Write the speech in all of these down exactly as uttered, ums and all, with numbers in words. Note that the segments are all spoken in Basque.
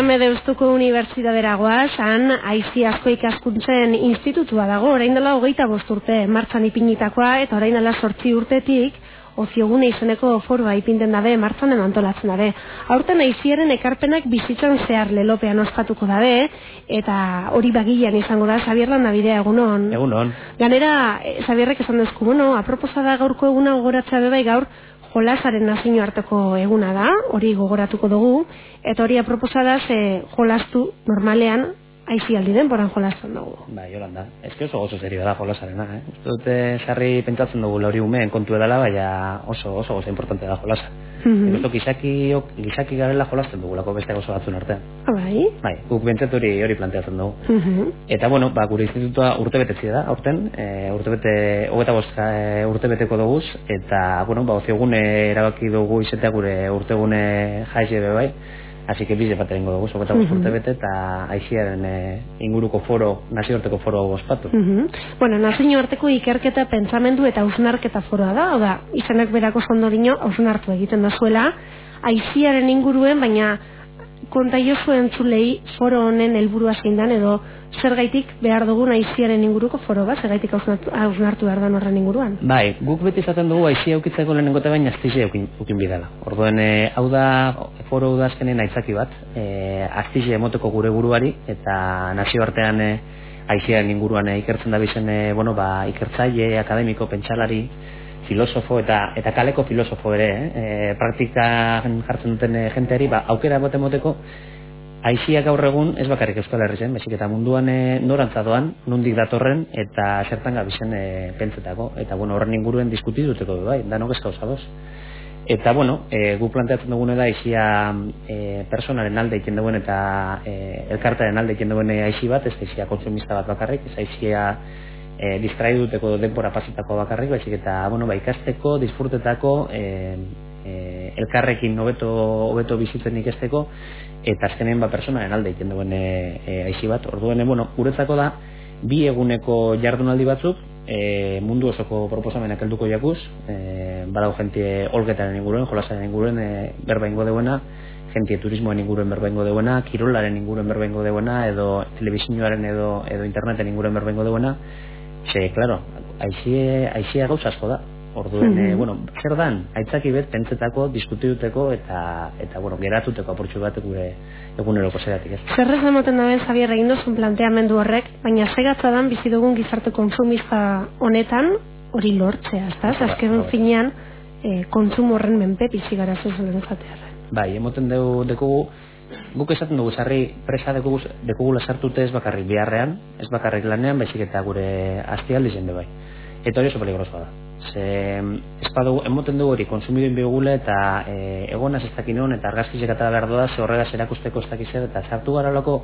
Belarriame Deustuko Unibertsitatea goaz, han aizi asko ikaskuntzen institutua dago, orain dela hogeita bost urte martxan ipinitakoa, eta orain dela sortzi urtetik oziogune izeneko foroa ipinten dabe, martxanen antolatzen dabe. Aurten aiziaren ekarpenak bizitzan zehar lelopean ospatuko dabe, eta hori bagilan izango da, Xabier Landabidea, egunon. Egunon. Ganera, Xabierrek esan dezku, bueno, aproposa da gaurko eguna gogoratzea bebai gaur, jolasaren nazio arteko eguna da, hori gogoratuko dugu, eta hori aproposa da, ze jolastu normalean, aizi aldi denboran jolasten dugu. Bai, Jolanda, ez que oso oso serio da jolasarena, eh? Uste dute sarri pentsatzen dugu hori umeen kontu edala, baina oso oso oso importante da jolasa. Mm -hmm. gizaki, gizaki garela jolasten dugulako beste oso batzun artean. Bai? Bai, guk bentsat hori hori planteatzen dugu. Mm -hmm. Eta bueno, ba, gure institutua urtebetetzia da, aurten, e, urtebete, hogeta bost e, urtebeteko doguz, eta, bueno, ba, oziogune erabaki dugu izatea gure urtegune jaize bai. Así que bize bat erengo dugu, hogeta bost urtebete, eta aiziaren e, inguruko foro, nazioarteko foro ospatu. Mm -hmm. Bueno, nazioarteko ikerketa, pentsamendu eta hausnarketa foroa da, oda, izanak berako sondorino hausnartu egiten da zuela, aiziaren inguruen, baina konta jozu entzulei foro honen helburua zein dan, edo zergaitik behar dugun aiziaren inguruko foro bat, zergaitik hausnartu behar dan horren inguruan. Bai, guk beti izaten dugu aizia eukitzeko lehenengo eta baina aztize eukin, eukin bidala. Orduen, e, hau da, foro hau da azkenen aitzaki bat, e, aztize emoteko gure buruari, eta nazioartean e, aiziaren inguruan e, ikertzen da bizen, e, bueno, ba, ikertzaile, akademiko, pentsalari, filosofo eta eta kaleko filosofo ere, eh? E, praktikan jartzen duten e, jenteari, ba, aukera bat emoteko, aizia gaur egun ez bakarrik Euskal Herrian, baizik eta munduan e, norantza doan, nondik datorren, eta zertan gabizen e, pentsetako, eta bueno, horren inguruen diskutituteko bai, danok ez gauza doz. Eta bueno, e, gu planteatzen dugune da aizia e, personaren alde egiten duen eta e, elkartaren alde egiten duen aizi bat, ez aizia kontsumista bat bakarrik, ez aizia E, distraiduteko denbora pasitako bakarrik, baizik eta bueno, ba, ikasteko, disfrutetako, e, e, elkarrekin hobeto hobeto bizitzen ikesteko, eta azkenen ba, personaren alde egiten duen e, e, aizi bat. Orduen, e, bueno, guretzako da, bi eguneko jardunaldi batzuk, e, mundu osoko proposamenak helduko jakuz, e, badau jentie olgetaren inguruen, jolasaren inguruen, e, berba ingo deuena, jentie turismoen inguruen berba ingo deuena, kirolaren inguruen berba ingo deuena, edo telebizioaren edo, edo interneten inguruen berba ingo deuena. Ze, claro, aizie, aizia gauza asko da. Orduen, mm -hmm. e, bueno, zer dan, aitzaki bet, pentsetako, diskutituteko eta, eta bueno, geratuteko apurtxu bat gure eguneroko zeratik ez. Zerrez emoten daben, Xabier, egin duzun planteamendu horrek, baina segatza dan bizi dugun gizarte konsumista honetan, hori lortzea, ez da? Azken finean, e, kontsumo horren menpe bizi gara zuzen zatearen. Bai, emoten dugu, guk esaten dugu, sarri presa dekugula sartute ez bakarrik biharrean, ez bakarrik lanean, baizik eta gure aztialdi jende bai. Eta hori oso peligrosoa da. Ze, espadu, emoten dugu hori, konsumiduen bigule eta e, egonaz ez dakin hon, eta argazkizek eta behar doa, ze horregaz erakusteko ez dakiz eta sartu gara loko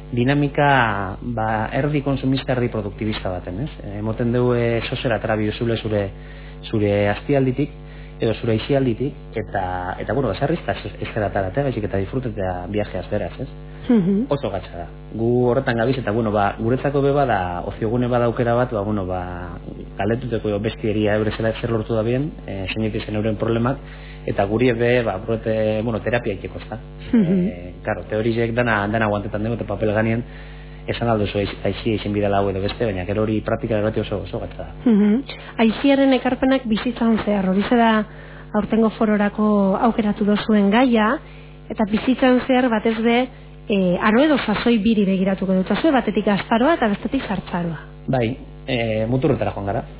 dinamika ba, erdi konsumista, erdi produktibista baten, ez? E, emoten dugu e, sozera trabio zule zure, zure aztialditik, edo zure aizialditik, eta, eta bueno, esarriz, eta ez zerataratea, baizik eta disfrutetea viajeaz beraz, ez? Mm-hmm. Oso gatsa da. Gu horretan gabiz, eta bueno, ba, guretzako beba da, oziogune bada aukera bat, ba, bueno, ba, galetuteko bestieria eure zela zer lortu da bien, e, zeinetik zen euren problemak, eta guri ebe, ba, burete, bueno, terapia ikeko, ez da? Mm-hmm. E, karo, teorizek dana, dana guantetan dugu, eta papel ganien, esan alduzu aizia izin bidala hau edo beste, baina gero hori praktika errati oso, oso gatza da. Mm-hmm. Aiziaren ekarpenak bizitzan zehar, hori da aurtengo fororako aukeratu dozuen gaia, eta bizitzan zehar batez be, e, aro edo sasoi biri begiratuko dut, zazue batetik astaroa eta bestetik zartzaroa. Bai, e, muturretara joan gara.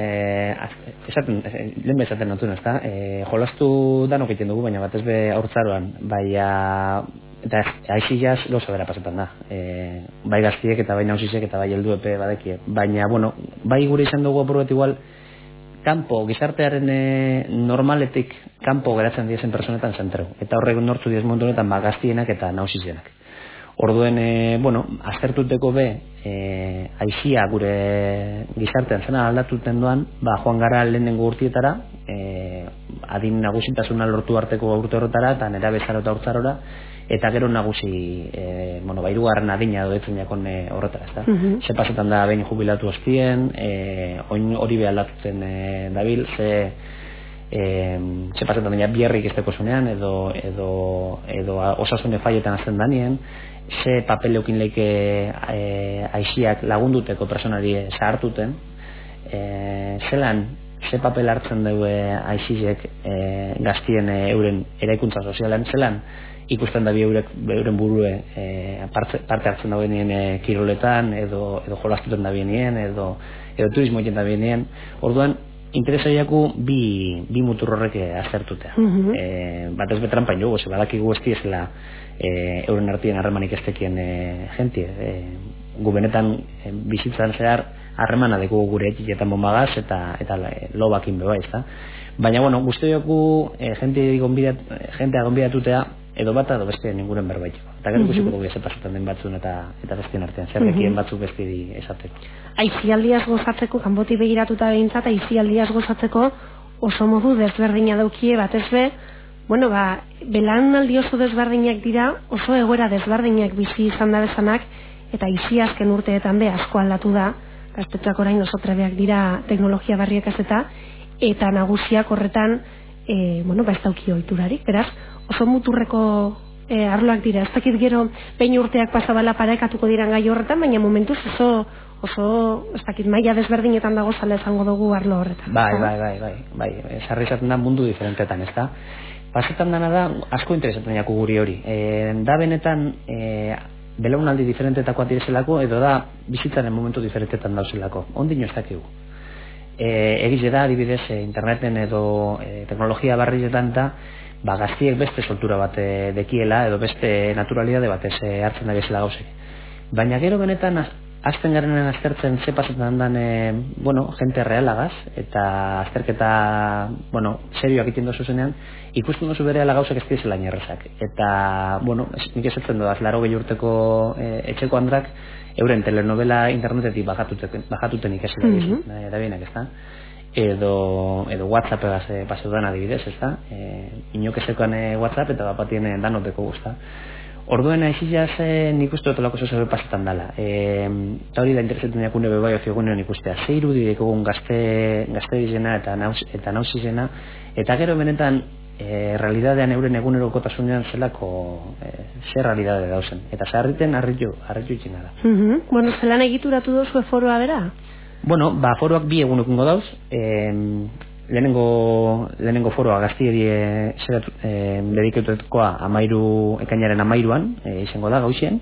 E, esaten, lehen bezaten notun, ez da? E, jolastu danok egiten dugu, baina batez be aurtzaroan, baina eta aizia loza bera pasetan da. E, bai gaztiek eta bai nausizek eta bai heldu epe badekie. Baina, bueno, bai gure izan dugu apurbet igual, kanpo, gizartearen e, normaletik kanpo geratzen diezen personetan zentreu. Eta horrek nortu diez mundu honetan ba, gaztienak eta nausizienak. Orduen, e, bueno, aztertuteko be, e, aizia gure gizartean zena aldatuten doan, ba, joan gara lehenengo urtietara, e, adin nagusintasuna lortu arteko urte horretara, eta nera bezaro eta urtzarora, eta gero nagusi, e, bueno, bairugarren adina doetzen jakon e, horretara, ez da? Mm-hmm. Ze pasetan da behin jubilatu ospien, e, oin hori be aldatuten e, dabil, ze e, ze pasetan dira bierrik izteko zunean, edo, edo, edo osasune faietan azten danien, ze papel eukin leike e, aixiak lagunduteko personari zahartuten, e, zelan, ze papel hartzen dugu aixizek e, gaztien e, euren eraikuntza sozialan, zelan, ikusten da bi eurek euren burue e, parte, parte hartzen da benien e, kiroletan, edo, edo jolastuten da benien, edo, edo turismo egiten da benien. Orduan, interesaiaku bi, bi mutur horrek aztertutea. Mm-hmm. e, bat ez betran pain dugu, ze badakigu ez diezela e, euren artien harremanik ez tekien e, jentie. E, gu benetan e, bizitzan zehar harremana deko gure etxiketan bombagaz eta, eta lobakin beba ez da. Baina, bueno, guztioku e, jentea gonbidat, gonbidatutea edo bat edo beste ninguren berbaiteko. Eta gero ikusiko dugu pasatzen den batzun eta eta bestien artean, zerrekien batzuk besti esateko. Aizialdiaz gozatzeko, kanboti begiratuta behintzat, aizialdiaz gozatzeko oso modu desberdina daukie batez be, bueno, ba, belanaldi oso desberdinak dira, oso egoera desberdinak bizi izan da bezanak, eta aizi azken urteetan be asko aldatu da, gaztetxak orain oso trebeak dira teknologia barriekaz eta, eta nagusiak horretan, e, bueno, ba ez dauki ohiturarik, beraz, oso muturreko e, arloak dira. Ez dakit gero behin urteak pasabala parekatuko diran gai horretan, baina momentuz oso, oso ez dakit maila desberdinetan dago zala esango dugu arlo horretan. Bai, bai, bai, bai, bai, sarri izaten da mundu diferentetan, ez da? Pasetan dana da, asko interesatzen jaku guri hori. E, da benetan, e, belaunaldi diferentetakoa direzelako, edo da bizitzaren momentu diferentetan dauzelako. Ondino ez dakigu. E, egize da, adibidez, interneten edo e, teknologia barrietan da, ba, gaztiek beste soltura bat e, dekiela, edo beste naturalidade bat ez e, hartzen da bezala gauzek. Baina gero benetan, azten garenen aztertzen ze pasetan dan, e, bueno, jente realagaz, eta azterketa, bueno, serioak iten dozu zenean, ikusten dozu bere ala gauzek ez dizela inerrezak. Eta, bueno, nik esatzen doaz, laro gehi urteko e, etxeko andrak, euren telenovela internetetik bajatuten ikasela dizu, mm-hmm. da bienak, ez da? Edo, edo WhatsApp egaz e, paseudan adibidez, ez da? E, inok ezekoan e, WhatsApp eta bapatien e, danoteko guzta. Orduen aixizaz e, nik uste dutolako zoze pasetan dala. E, eta hori da interesetan jakune bebai oziogunean ikustea. Ze irudi dekogun gazte, gazte dizena eta naus, eta nausizena, eta gero benetan e, realidadean euren egunerokotasunean zelako e, ze realidade dauzen. Eta zaharriten harritu, harritu itxina da. Mm-hmm. Bueno, zelan egituratu dozu foroa bera? Bueno, ba, foroak bi egunekungo dauz. E, lehenengo, lehenengo foroa gaztieri e, e, dediketuetkoa amairu, ekainaren amairuan, e, izango da gauzien,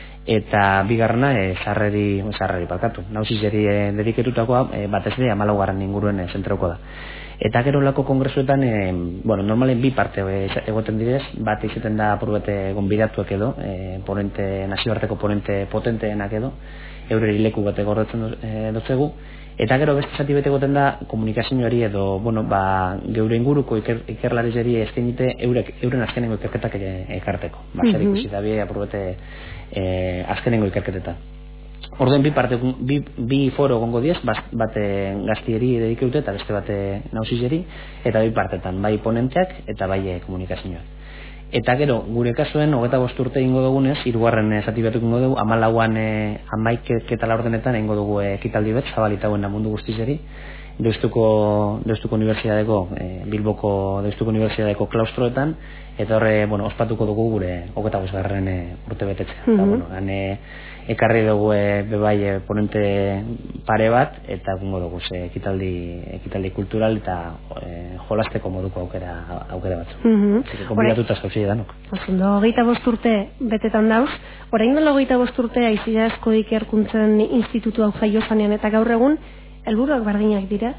eta bigarrena e, zarreri, zarreri balkatu. Nauzizeri e, dediketutakoa e, batez ere amalaugarren inguruen e, zentroko da. Eta gero lako kongresuetan, e, bueno, normalen bi parte e, egoten direz, bat izaten da apurbete gonbidatuak edo, e, ponente, nazioarteko ponente potenteenak edo, eureri leku bat egorretzen e, dotzegu, eta gero beste zati bete goten da komunikazioari edo, bueno, ba, geure inguruko iker, ikerlarizeri eskainite eurek, euren azkenengo ikerketak ekarteko. Ba, zer ikusi da bi apurbete e, azkenengo ikerketetan. Orduen bi parte, bi, bi foro gongo diez, bate gaztieri dedikeute eta beste bate nauzizeri, eta bi partetan, bai ponenteak eta bai komunikazioak. Eta gero, gure kasuen, hogeta bost urte ingo dugunez, hirugarren zati batuk ingo dugu, amalauan e, amaiketa laurdenetan ingo dugu ekitaldi bet, zabalitauen mundu guztizeri, Deustuko, Deustuko Unibertsitateko, e, Bilboko Deustuko Unibertsitateko klaustroetan, eta horre, bueno, ospatuko dugu gure hogeta bosgarren e, urte betetzea. Mm-hmm. Eta, bueno, gane, ekarri dugu e, bebai e, ponente pare bat, eta gungo dugu ze ekitaldi, ekitaldi kultural eta e, jolasteko moduko aukera, aukera batzu. Mm-hmm. Zike, konbidatuta zauzile danok. Osundo, hogeita bost urte betetan dauz, orain dela hogeita bost urte Aizia Asko Ikerkuntzen institutu hau jaio zanean, eta gaur egun, helburuak berdinak dira?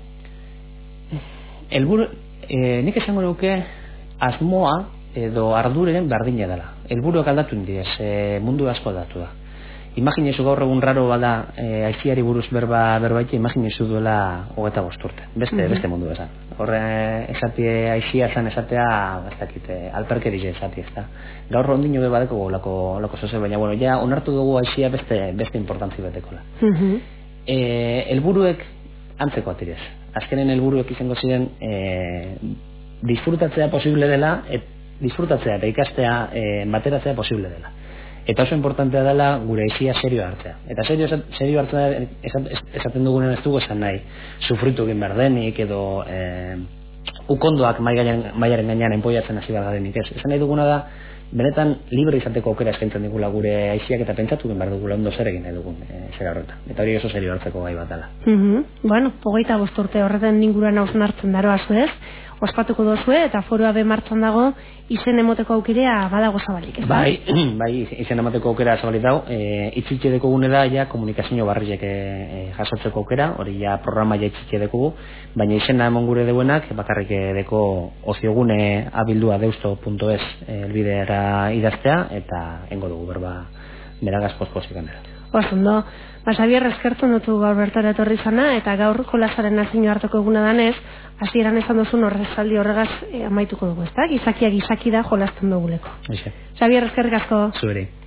Helburu, e, nik esango nuke asmoa edo arduren berdina dela. Helburuak aldatu indiez, e, mundu asko aldatu da. Imaginezu gaur egun raro bada e, aiziari buruz berba berbaite, imaginezu duela hogeta bost urte. Beste, mm-hmm. beste mundu esan. Horre esatie aizia zan esatea, ez dakit, alperkerize esatie, ez da. Gaur ondino bebadeko lako, lako zoze, baina, bueno, ja onartu dugu aizia beste, beste importantzi betekola. Mm-hmm. E, helburuek antzeko atirez. Azkenen helburuek izango ziren e, disfrutatzea posible dela, et, disfrutatzea eta ikastea e, bateratzea posible dela. Eta oso importantea dela gure aizia serio hartzea. Eta serio, serio hartzea esaten dugunen ez dugu esan nahi, sufritu egin behar denik edo e, ukondoak mailaren gainean enpoiatzen hasi bagarenik ez. Esan nahi duguna da, benetan libre izateko aukera eskaintzen digula gure aiziak eta pentsatu behar dugula ondo zer egin nahi dugun e, zera horretan. Eta hori oso serio hartzeko gai bat dela. Mm -hmm. Bueno, hogeita bost urte horretan inguruan hausnartzen daroa zuez, ospatuko dozue eta Foroa be martxan dago izen emoteko aukera badago zabalik, ez da? Bai, bai, izen emoteko aukera zabalik dago, e, itzitxe deko gune da, ja, komunikazio barriek e, e, jasotzeko aukera, hori ja programa ja itzitxe dekogu, baina izena emon gure deuenak, bakarrik deko oziogune abildua deusto punto es elbidera idaztea, eta engo dugu berba beragaz pospozik ganera. Osondo, ba, Xabier, eskertzen dutu gaur bertara etorri zana, eta gaur jolasaren azino hartoko eguna danez, hasieran esan duzun horrezaldi horregaz e, amaituko dugu, ez da? Gizakia gizaki da jolasten duguleko. Eixe. Xabier, eskerrik asko. Zueri.